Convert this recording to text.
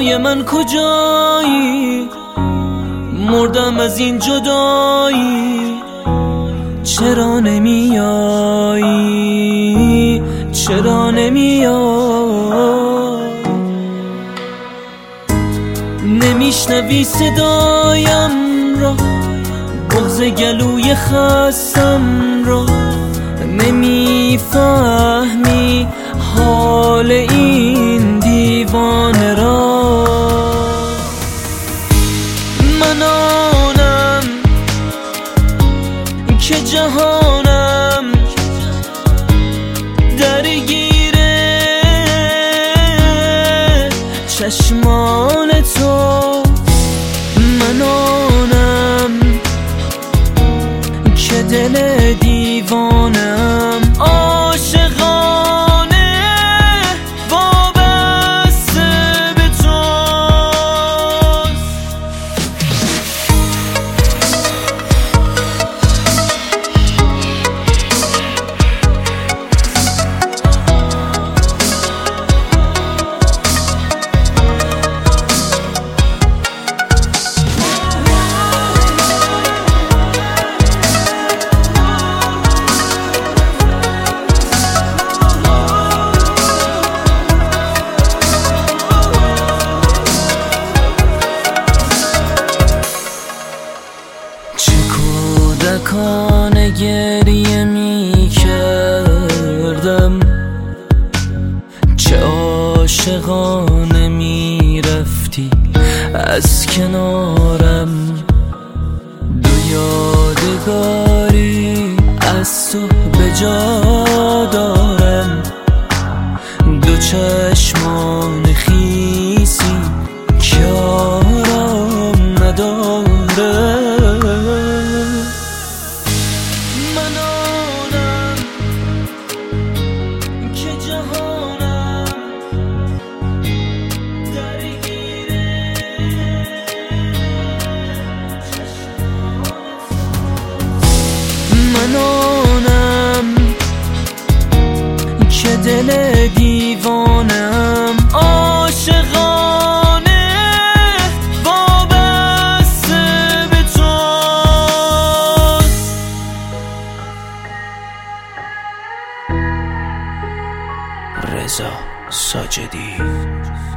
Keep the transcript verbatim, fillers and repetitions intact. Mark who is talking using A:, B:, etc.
A: دنیای من کجایی؟ مردم از این جدایی، چرا نمیایی؟ چرا نمیای؟ نمیشنوی صدایم را، بغض گلوی خستم را، نمیفهمی حال این دیوانه را. من آنم که جهانم درگیره چشمان تو. من آنم که دل دیوانم عاشقانه وابسته به توست. کودکانه گریه می کردم، چه عاشقانه می رفتی از کنارم. دو یادگاری از تو به جا دارم، دو چشمان خیسی که آرام نداره. من آنم که دل دیوانم عاشقانه وابسته به توست. رضا ساجدی.